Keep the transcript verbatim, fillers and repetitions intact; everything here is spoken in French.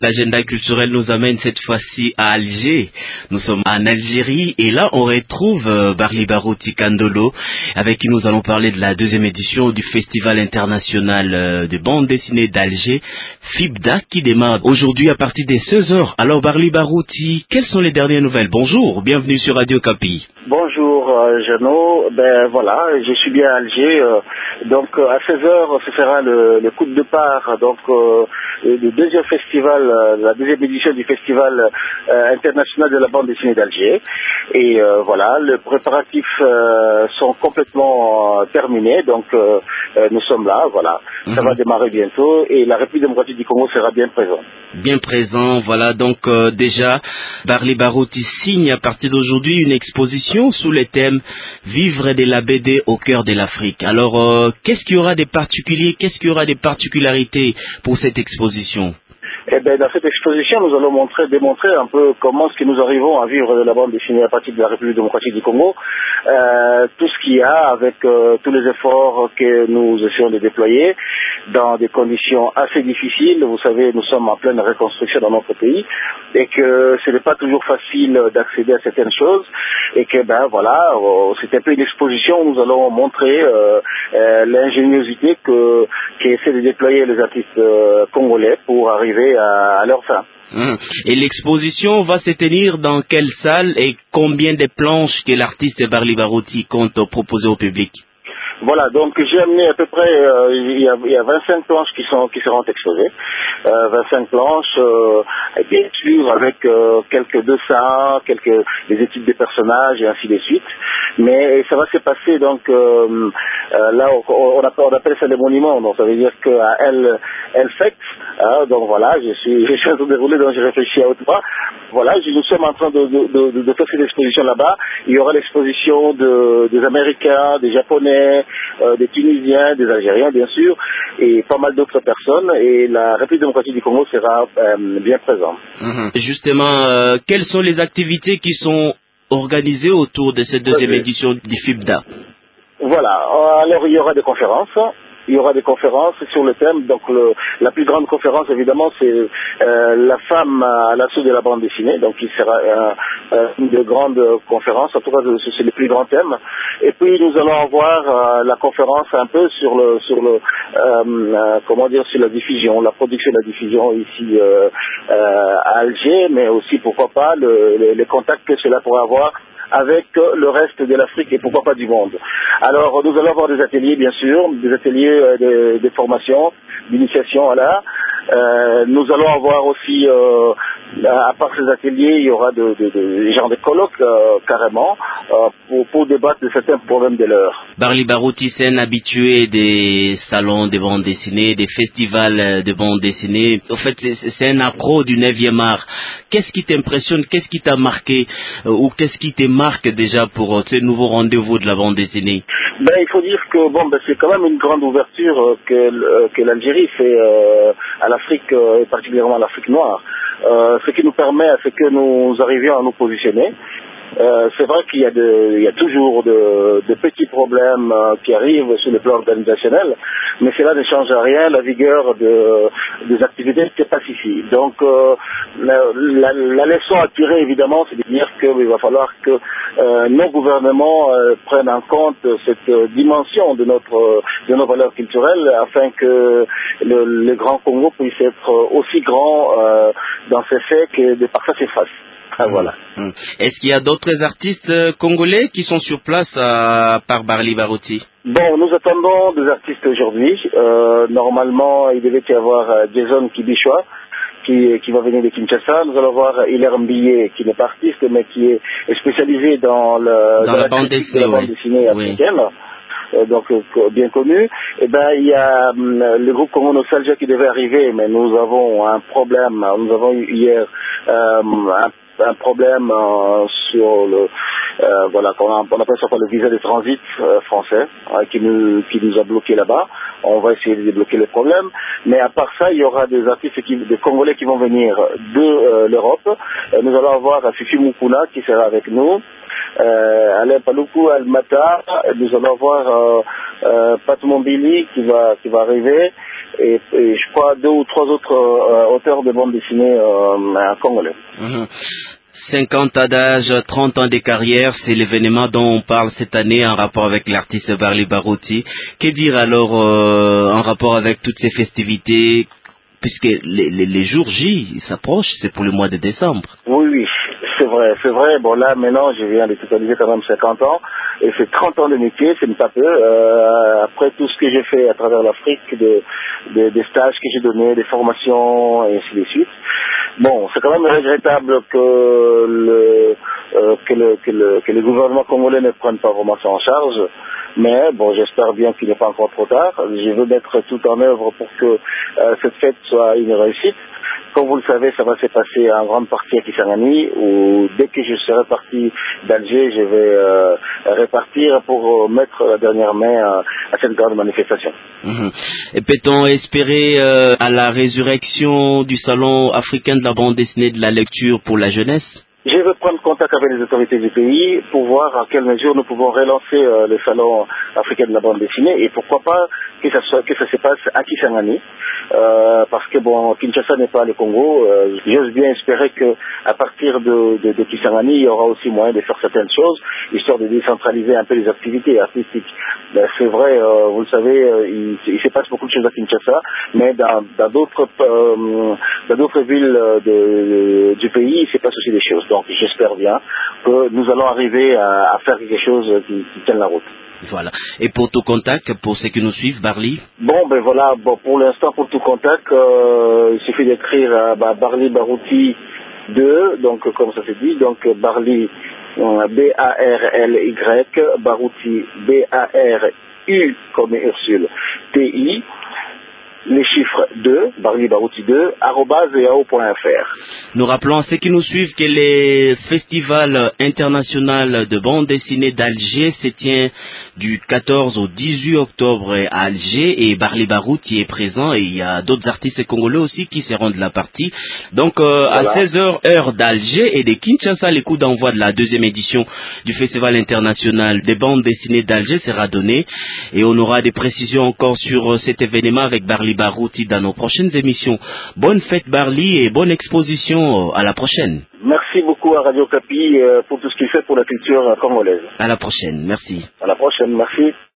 L'agenda culturel nous amène cette fois-ci à Alger. Nous sommes en Algérie et là on retrouve euh, Barli Barouti Kandolo avec qui nous allons parler de la deuxième édition du Festival international euh, de bande dessinée d'Alger, FIBDA, qui démarre aujourd'hui à partir des seize heures. Alors Barli Barouti, quelles sont les dernières nouvelles? Bonjour, bienvenue sur Radio Kapi. Bonjour euh, Jeannot, ben voilà, je suis bien à Alger, euh, donc euh, à seize heures ce sera le, le coup de départ, donc euh, le deuxième festival, euh, la deuxième édition du Festival euh, international de la bande dessinée d'Alger, et euh, voilà, les préparatifs euh, sont complètement euh, terminés, donc euh, euh, nous sommes là, voilà, mm-hmm. Ça va démarrer bientôt, et la République démocratique du Congo sera bien présente. Bien présent, voilà, donc euh, déjà, Barli Barouti signe à partir d'aujourd'hui une exposition sous le thème « Vivre de la B D au cœur de l'Afrique ». Alors, euh, qu'est-ce qu'il y aura de particulier, qu'est-ce qu'il y aura de particularités pour cette exposition ? Eh bien, dans cette exposition, nous allons montrer, démontrer un peu comment est-ce que nous arrivons à vivre de la bande dessinée à partir de la République démocratique du Congo, euh, tout ce qu'il y a avec euh, tous les efforts que nous essayons de déployer dans des conditions assez difficiles. Vous savez, nous sommes en pleine reconstruction dans notre pays et que ce n'est pas toujours facile d'accéder à certaines choses et que, ben voilà, euh, c'est un peu une exposition où nous allons montrer euh, euh, l'ingéniosité que qu'essaient de déployer les artistes euh, congolais pour arriver à, à leur fin. Hum. Et l'exposition va se tenir dans quelle salle et combien de planches que l'artiste Barli Barouti compte proposer au public? Voilà, donc j'ai amené à peu près, euh, il, y a, il y a vingt-cinq planches qui sont qui seront exposées, euh, vingt-cinq planches, euh, et bien sûr avec euh, quelques dessins, quelques des études des personnages et ainsi de suite. Mais ça va se passer donc euh, euh, là on, on, appelle, on appelle ça des monuments, donc ça veut dire qu'à El El Fect, hein, donc voilà, je suis je suis en train de dérouler, donc j'ai réfléchi à haute voix. Voilà, nous sommes en train de, de, de, de faire cette exposition là-bas. Il y aura l'exposition de, des Américains, des Japonais, euh, des Tunisiens, des Algériens bien sûr, et pas mal d'autres personnes. Et la République démocratique du Congo sera euh, bien présente. Mmh. Justement, euh, quelles sont les activités qui sont organisées autour de cette deuxième Oui. édition du FIBDA? Voilà, alors il y aura des conférences. Il y aura des conférences sur le thème. Donc le, la plus grande conférence évidemment c'est euh, la femme à l'assaut de la bande dessinée. Donc il sera euh, euh, une de grandes conférences. En tout cas c'est le plus grand thème. Et puis nous allons avoir euh, la conférence un peu sur le sur le euh, euh, comment dire sur la diffusion, la production de la diffusion ici euh, euh, à Alger, mais aussi pourquoi pas le, le, les contacts que cela pourrait avoir avec le reste de l'Afrique et pourquoi pas du monde. Alors nous allons avoir des ateliers bien sûr, des ateliers euh, de, de formation, d'initiation à l'art. Euh, nous allons avoir aussi, euh, à part ces ateliers, il y aura de, de, de genre de colloques euh, carrément euh, pour, pour débattre de certains problèmes de l'heure. Barli Barouti, c'est un habitué des salons de bande dessinée, des festivals de bande dessinée. En fait, c'est un accro du neuvième art. Qu'est-ce qui t'impressionne, qu'est-ce qui t'a marqué euh, ou qu'est-ce qui te marque déjà pour euh, ce nouveau rendez-vous de la bande dessinée? Ben, il faut dire que bon, ben, c'est quand même une grande ouverture euh, que, euh, que l'Algérie fait euh, à l'Afrique, euh, et particulièrement à l'Afrique noire. Euh, ce qui nous permet à ce que nous arrivions à nous positionner. Euh, c'est vrai qu'il y a, de, il y a toujours de, de petits problèmes euh, qui arrivent sur le plan organisationnel, mais cela ne change à rien la vigueur de, des activités qui pacifient. Donc euh, la, la, la leçon à tirer évidemment, c'est de dire qu'il va falloir que euh, nos gouvernements euh, prennent en compte cette euh, dimension de, notre, de nos valeurs culturelles afin que le, le Grand Congo puisse être aussi grand euh, dans ses faits que de par ça ses faces. Ah, voilà. Mmh. Est-ce qu'il y a d'autres artistes euh, congolais qui sont sur place à part Barli Barouti? Bon, nous attendons des artistes aujourd'hui. Euh, normalement, il devait y avoir euh, Jason Kibichwa qui, qui va venir de Kinshasa. Nous allons voir Hilaire Mbilé qui n'est pas artiste mais qui est spécialisé dans, le, dans, dans la, la bande critique dessinée, de la bande dessinée oui. africaine. Euh, donc euh, bien connu. Et ben il y a hum, le groupe Congo Nostalgia qui devait arriver, mais nous avons un problème. Nous avons eu hier euh, un un problème euh, sur le euh, voilà, qu'on a, on appelle ça par le visa de transit euh, français, hein, qui nous qui nous a bloqué là-bas. On va essayer de débloquer les problèmes. Mais à part ça, il y aura des artistes, qui, des Congolais qui vont venir de euh, l'Europe. Euh, nous allons avoir Fifi Mukuna qui sera avec nous. Euh, Alain Paloukou, Almata, nous allons avoir euh, euh, Pat Mombili qui va qui va arriver et, et je crois deux ou trois autres euh, auteurs de bande dessinée euh, congolais. Mmh. cinquante ans d'âge, trente ans de carrière, c'est l'événement dont on parle cette année en rapport avec l'artiste Barli Barouti. Que dire alors euh, en rapport avec toutes ces festivités, puisque les, les, les jours J s'approchent, c'est pour le mois de décembre. Oui, oui, c'est vrai, c'est vrai. Bon là, maintenant, je viens de totaliser quand même cinquante ans, et c'est trente ans de métier, c'est pas peu. Euh, après tout ce que j'ai fait à travers l'Afrique, de, de, des stages que j'ai donnés, des formations, et ainsi de suite. Bon, c'est quand même regrettable que le, euh, que le, que le, que le gouvernement congolais ne prenne pas vraiment ça en charge. Mais bon, j'espère bien qu'il n'est pas encore trop tard. Je veux mettre tout en œuvre pour que euh, cette fête soit une réussite. Comme vous le savez, ça va se passer en grande partie à Kisangani, où dès que je serai parti d'Alger, je vais euh, repartir pour mettre la dernière main à, à cette grande manifestation. Mmh. Et peut-on espérer euh, à la résurrection du Salon africain de la bande dessinée de la lecture pour la jeunesse? Je vais prendre contact avec les autorités du pays pour voir à quelle mesure nous pouvons relancer euh, le salon africain de la bande dessinée et pourquoi pas que ça, soit, que ça se passe à Kisangani. Euh, parce que bon, Kinshasa n'est pas le Congo. Euh, J'ose bien espérer que à partir de, de, de Kisangani, il y aura aussi moyen de faire certaines choses, histoire de décentraliser un peu les activités artistiques. Ben, c'est vrai, euh, vous le savez, euh, il, il se passe beaucoup de choses à Kinshasa, mais dans d'autres euh, dans d'autres villes de, de, du pays, il se passe aussi des choses. Donc j'espère bien que nous allons arriver à, à faire quelque chose qui, qui tienne la route. Voilà. Et pour tout contact, pour ceux qui nous suivent, Barli? Bon, ben voilà, bon, pour l'instant, pour tout contact, euh, il suffit d'écrire euh, bah, Barli Barouti deux, donc comme ça se dit, donc Barli, euh, B A R L Y, Barouti, B A R U comme Ursule, T I, les chiffres deux, Barli Barouti deux, arobase yahoo point f r. Nous rappelons à ceux qui nous suivent que le Festival international de bande dessinée d'Alger se tient du quatorze au dix-huit octobre à Alger et Barli Barouti est présent et il y a d'autres artistes congolais aussi qui seront de la partie. Donc euh, voilà. À seize heures heure d'Alger et de Kinshasa, les coups d'envoi de la deuxième édition du Festival international des bandes dessinées d'Alger sera donné et on aura des précisions encore sur cet événement avec Barli Barouti dans nos prochaines émissions. Bonne fête Barli et bonne exposition, à la prochaine. Merci beaucoup à Radio Kapi pour tout ce qu'il fait pour la culture congolaise. À la prochaine, merci. À la prochaine, merci.